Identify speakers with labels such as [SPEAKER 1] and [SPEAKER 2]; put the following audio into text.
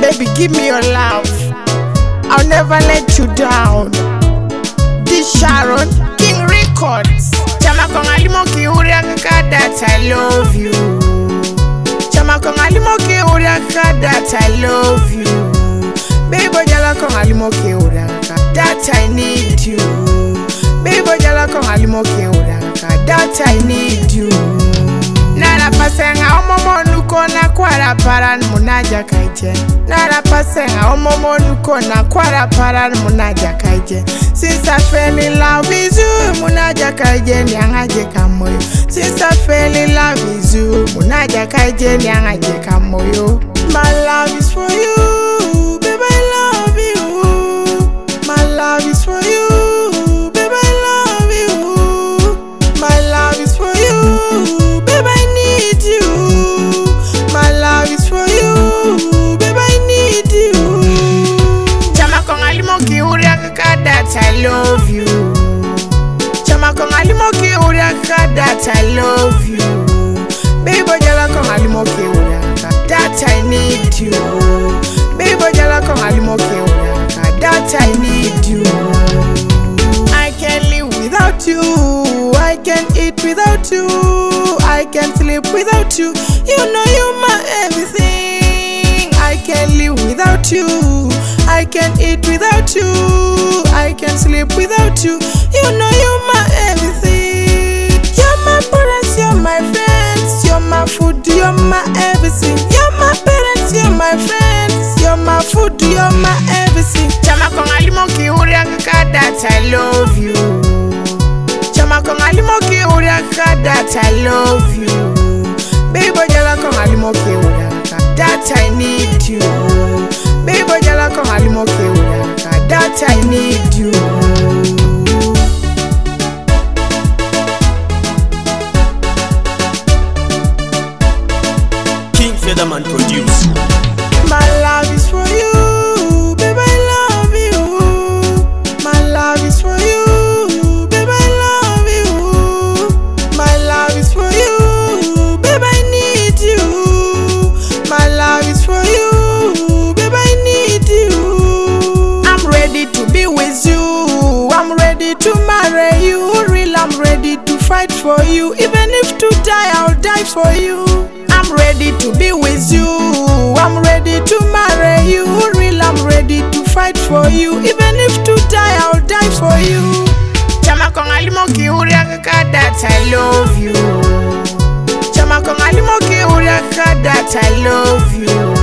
[SPEAKER 1] Baby, give me your love. I'll never let you down. This Sharon, King Records. Chama kongali moki uria that I love you. Chama kongali moki uria that I love you. Baby, jala kongali moki uria that I need you. Baby, jala kongali moki uria that I need you. Nara pasenga omomo nuko na kwara paran munaja kaije. Nara pasenga omomo nuko na kwara paran munaja kaije. Since I fell in love with you, munaja kaije nyangaje kamoyo. Since I fell in love with you, munaja kaije nyangaje kamoyo. My love is for you, baby, I love you. My love is for you, baby, I love you. My love is for you, baby, I need you. My love is for you, baby, I need you. Chama kongali moki uria that I love you. Chama kongali moki uria that I love you. Baby, jala kongali moki uria that I need you. Baby, jala kongali moki uria that I need you. I can't live without you. I can't eat without you. I can't sleep without you. You know you're my everything. I can't live without you. I can't eat without you. I can't sleep without you. You know you're my everything. You're my parents, you're my friends. You're my food, you're my everything. You're my parents, you're my friends. You're my food, you're my everything. Chama kongali moki uria that I love you. Chama kongali moki uria that I love you. Baby, jala kongali moki uria that I need you. Baby, jala kongali moki uria that I need you.
[SPEAKER 2] King Featherman produce.
[SPEAKER 1] My love is for you, baby, I love you. My love is for you, baby, I love you. My love is for you, baby, I need you. My love is for you, baby, I need you. I'm ready to be with you. I'm ready to marry you. Real, I'm ready to fight for you. Even if to die, I'll die for you. I'm ready to be with you. I'm ready to marry you. Real, I'm ready to fight for you. Even if to die, I'll die for you. Chama kongali moki uria that I love you. Chama kongali moki uria that I love you.